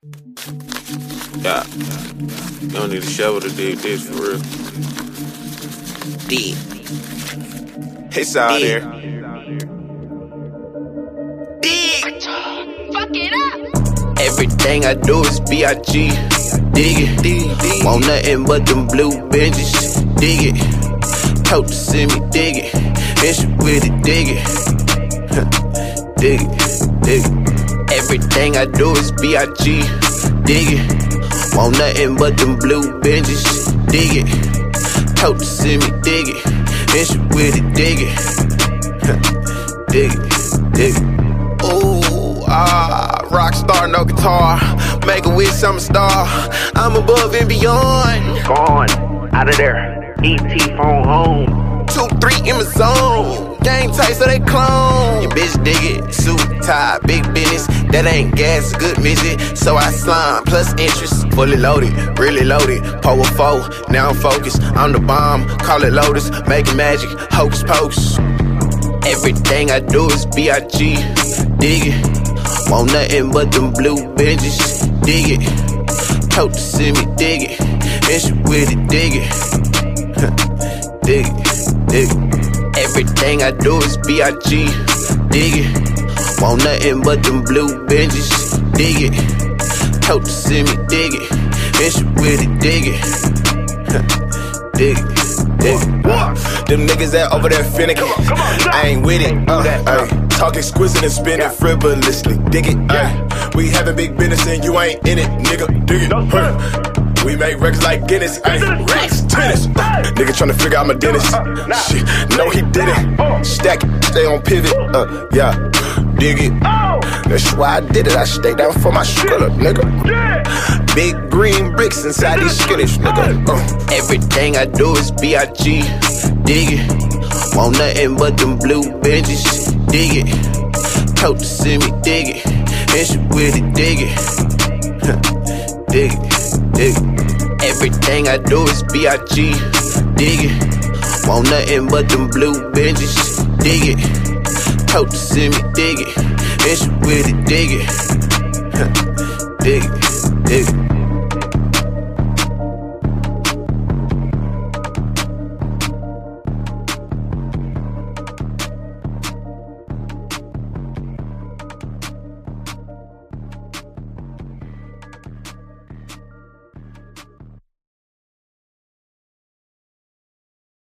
Yeah. You don't need a shovel to dig this for real. Dig. It's out there. Dig. Fuck it up. Everything I do is B.I.G. Dig it. Dig. Want nothing but them blue Benjis. Dig it. Tote to send me dig it. And she with it. Dig it. Dig it. Dig it. Everything I do is B.I.G. Dig it. Want nothing but them blue Benjis. Dig it. Tote to send me dig it. And she with it. Dig it. Dig it. Dig it. Ooh, rockstar, no guitar. Make a wish, I'm a star. I'm above and beyond. Gone, out of there. ET phone home. 2, 3 in my zone. Game tight, so they clone. Your bitch dig it, suit tie, big business. That ain't gas, good midget. So I slime, plus interest. Fully loaded, really loaded. Power 4, now I'm focused. I'm the bomb, call it Lotus. Making magic, hocus pocus. Everything I do is B.I.G. Dig it. Want nothing but them blue Benjis. Dig it. Tote to send me dig it. And she with it, dig it. Dig it, dig it. Everything I do is B.I.G. Dig it. Want nothing but them blue Benjis. Dig it. Tote to send me dig it. And she with it, dig it. Dig it, dig it. Them niggas that over there finicky. I ain't with it. Talk exquisite and spin it frivolously. Dig it. We having big business and you ain't in it, nigga. Dig it. We make records like Guinness. Racks, tennis. Nigga tryna figure out my dentist. Shit, no he didn't. Stack it, stay on pivot. Yeah, dig it. That's why I did it. I stay down for my skrilla, nigga. Big green bricks inside these skittish, nigga. Everything I do is B.I.G. Dig it. Want nothing but them blue Benjis. Dig it. Tote to send me dig it. And she with it, dig it. Dig it, dig it. Everything I do is B.I.G. Dig it. Want nothing but them blue Benjis. Dig it. Tote to send me dig it. And she with it, dig it. Dig it, dig it.